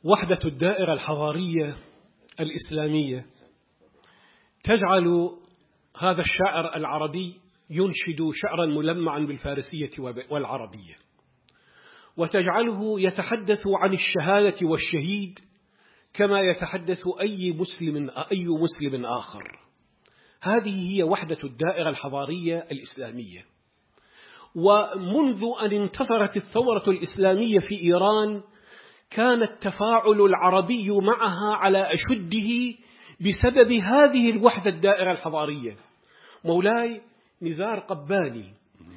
وحدة الدائرة الحضارية الإسلامية تجعل هذا الشاعر العربي ينشد شعرا ملمعا بالفارسية والعربية، وتجعله يتحدث عن الشهادة والشهيد كما يتحدث أي مسلم آخر. هذه هي وحدة الدائرة الحضارية الإسلامية. ومنذ أن انتصرت الثورة الإسلامية في إيران كان التفاعل العربي معها على أشده بسبب هذه الوحدة الدائرة الحضارية. مولاي نزار قباني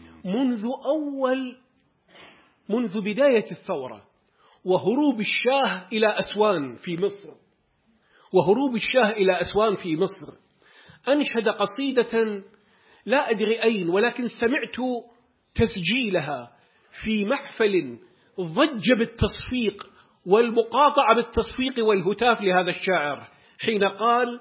منذ بداية الثورة وهروب الشاه إلى أسوان في مصر أنشد قصيدة لا أدري أين، ولكن سمعت تسجيلها في محفل ضج بالتصفيق والمقاطعة بالتصفيق والهتاف لهذا الشاعر حين قال: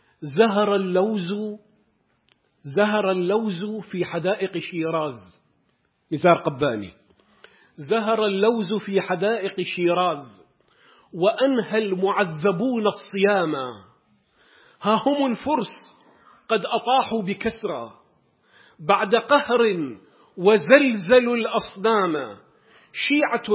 زهر اللوز في حدائق شيراز. نزار قباني: زهر اللوز في حدائق شيراز وأنهى المعذبون الصيام، ها هم الفرس قد أطاحوا بكسرى بعد قهر وزلزلوا الأصنام، شيعة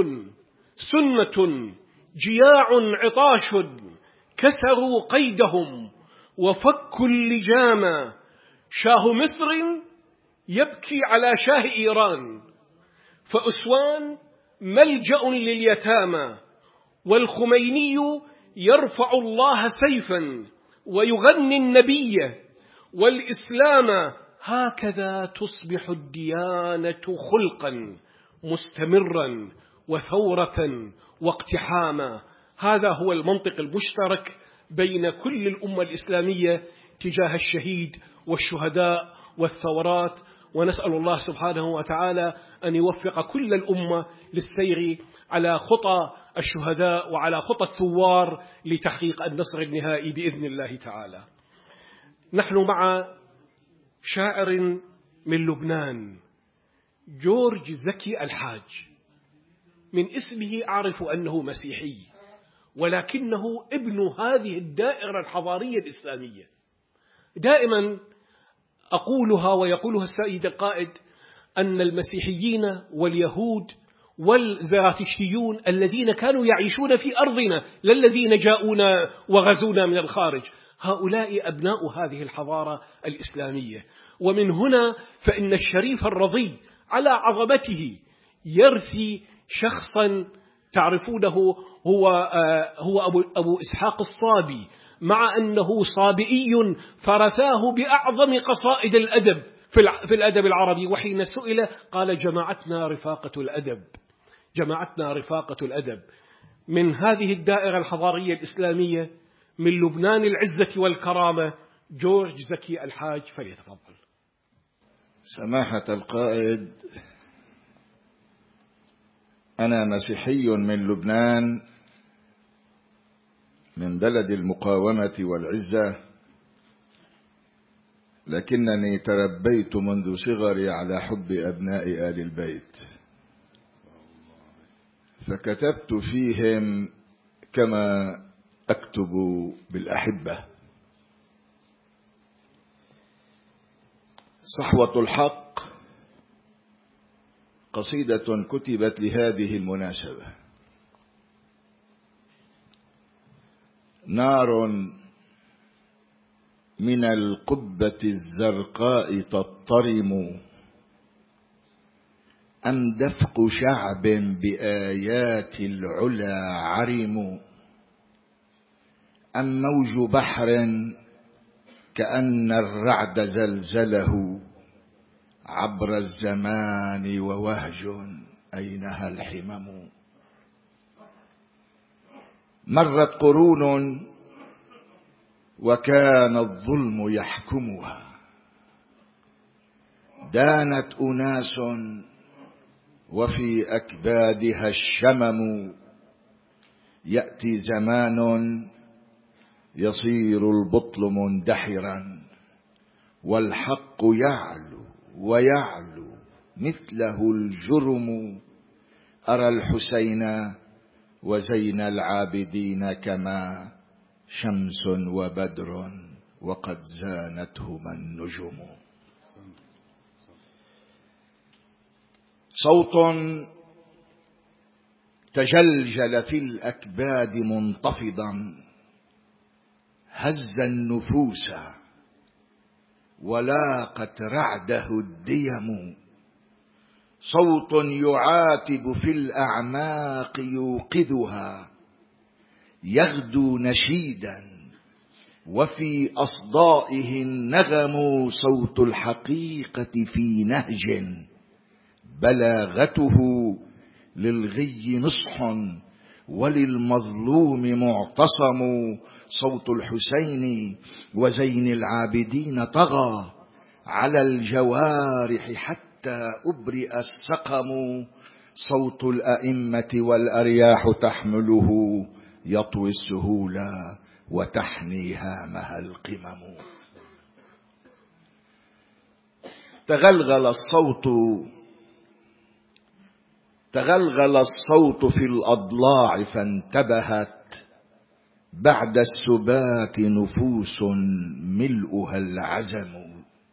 سنة جياع عطاش كسروا قيدهم وفكوا اللجام، شاه مصر يبكي على شاه إيران، فأسوان ملجأ لليتامى، والخميني يرفع الله سيفا ويغني النبي والإسلام، هكذا تصبح الديانة خلقا مستمرا وثورة واقتحاما. هذا هو المنطق المشترك بين كل الأمة الإسلامية تجاه الشهيد والشهداء والثورات. ونسأل الله سبحانه وتعالى أن يوفق كل الأمة للسير على خطى الشهداء وعلى خطى الثوار لتحقيق النصر النهائي بإذن الله تعالى. نحن مع شاعر من لبنان، جورج زكي الحاج. من اسمه أعرف أنه مسيحي، ولكنه ابن هذه الدائرة الحضارية الإسلامية. دائما أقولها ويقولها السيد القائد أن المسيحيين واليهود والزراتشتيون الذين كانوا يعيشون في أرضنا لا الذين جاءونا وغزونا من الخارج، هؤلاء أبناء هذه الحضارة الإسلامية. ومن هنا فإن الشريف الرضي على عظمته يرثي شخصا تعرفونه هو أبو إسحاق الصابي، مع أنه صابئي فرثاه بأعظم قصائد الأدب في الأدب العربي. وحين سئل قال: جمعتنا رفاقة الأدب. من هذه الدائرة الحضارية الإسلامية من لبنان العزة والكرامة جورج زكي الحاج، فليتفضل. سماحة القائد، أنا مسيحي من لبنان، من بلد المقاومة والعزة، لكنني تربيت منذ صغري على حب أبناء آل البيت، فكتبت فيهم كما أكتب بالأحبة. صحوة الحق قصيدة كتبت لهذه المناسبة. نار من القبة الزرقاء تضطرم، أم دفق شعب بآيات العلا عرم، أم موج بحر كأن الرعد زلزله عبر الزمان ووهج أينها الحمم. مرت قرون وكان الظلم يحكمها، دانت أناس وفي أكبادها الشمم، يأتي زمان يصير البطل مندحرا والحق يعلو ويعلو مثله الجرم. أرى الحسين وزين العابدين كما شمس وبدر وقد زانتهما النجوم. صوت تجلجل في الأكباد منتفضا هز النفوس ولاقت رعده الديم. صوت يعاتب في الأعماق يوقظها يغدو نشيدا وفي أصدائه النغم. صوت الحقيقة في نهج بلاغته للغي نصح وللمظلوم معتصم. صوت الحسين وزين العابدين طغى على الجوارح حتى أبرئ السقم. صوت الأئمة والأرياح تحمله يطوي السهولا وتحني هامها القمم. تغلغل الصوت في الأضلاع فانتبهت بعد السبات نفوس ملؤها العزم.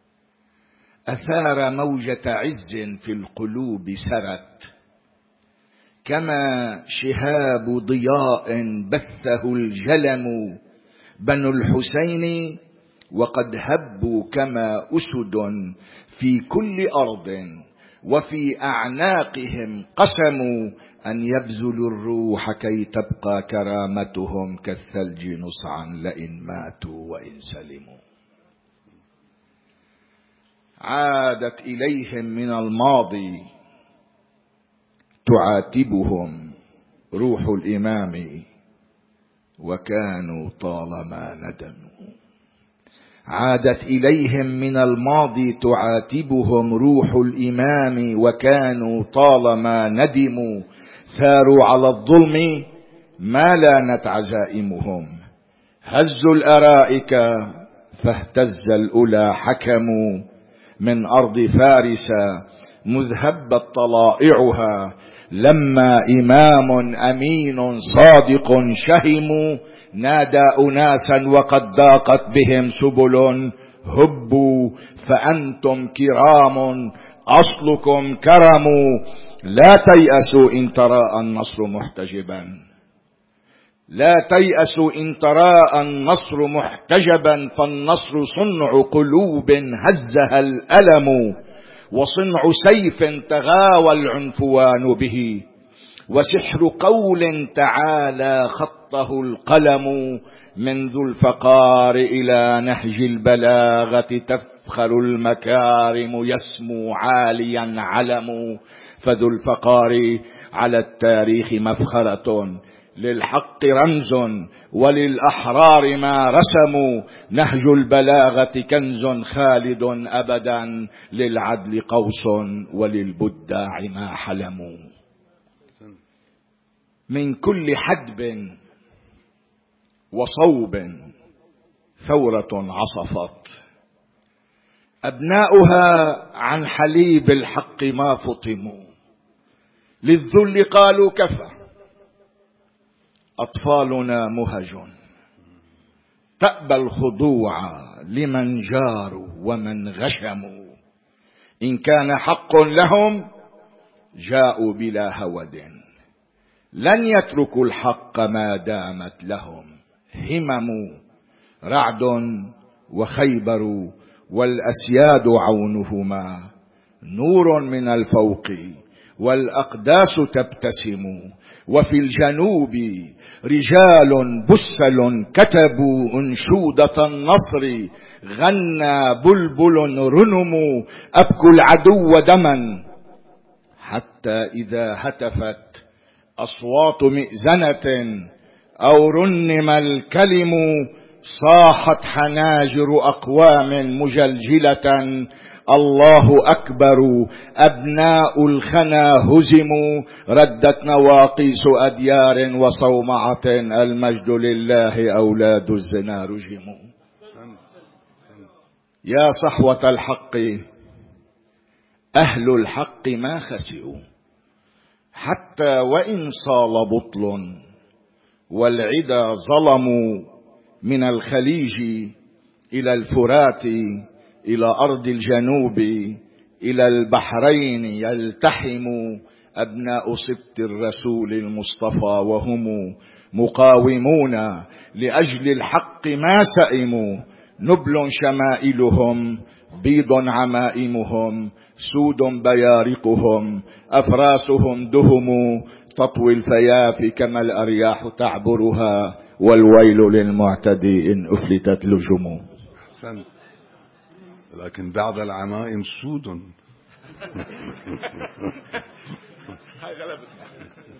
أثار موجة عز في القلوب سرت كما شهاب ضياء بثه الجلم. بنو الحسين وقد هبوا كما أسد في كل أرض وفي أعناقهم قسموا أن يبذلوا الروح كي تبقى كرامتهم كالثلج نصعا لئن ماتوا وإن سلموا. عادت إليهم من الماضي تعاتبهم روح الإمام وكانوا طالما ندموا. عادت إليهم من الماضي تعاتبهم روح الإمام وكانوا طالما ندموا. ثاروا على الظلم ما لانت عزائمهم هزوا الأرائك فاهتز الأولى حكموا. من أرض فارس مذ هبت طلائعها لما إمام أمين صادق شهم. نادى أناسا وقد ضاقت بهم سبل هبوا فأنتم كرام أصلكم كرم. لا تيأسوا إن تراءى النصر محتجبا لا تيأسوا إن تراءى النصر محتجبا. فالنصر صنع قلوب هزها الألم وصنع سيف تغاوى العنفوان به وسحر قول تعالى خطه القلم. من ذو الفقار إلى نهج البلاغة تفخر المكارم يسمو عاليا علم. فذو الفقار على التاريخ مفخرة للحق رمز وللأحرار ما رسموا. نهج البلاغة كنز خالد أبدا للعدل قوس وللبداع ما حلموا. من كل حدب وصوب ثورة عصفت أبناؤها عن حليب الحق ما فطموا. للذل قالوا كفى أطفالنا مهج تأبى الخضوع لمن جاروا ومن غشموا. إن كان حق لهم جاءوا بلا هود لن يتركوا الحق ما دامت لهم همم. رعد وخيبر والأسياد عونهما نور من الفوق والأقداس تبتسم. وفي الجنوب رجال بسل كتبوا أنشودة النصر غنى بلبل رنم. أبكوا العدو دما حتى إذا هتفت أصوات مئذنة أو رنم الكلم صاحت حناجر أقوام مجلجلة الله أكبر أبناء الخنا هزموا. ردت نواقيس أديار وصومعة المجد لله أولاد الزنا رجموا. يا صحوة الحق أهل الحق ما خسئوا حتى وإن صال بطل والعدا ظلموا من الخليج إلى الفرات إلى أرض الجنوب إلى البحرين يلتحم أبناء سبط الرسول المصطفى وهم مقاومون لأجل الحق ما سئموا. نبل شمائلهم بيض عمائمهم سود بيارقهم أفراسهم دهم تطوي الفيافي كما الأرياح تعبرها والويل للمعتدي إن أفلتت لجمه. لكن بعض العمائم سود.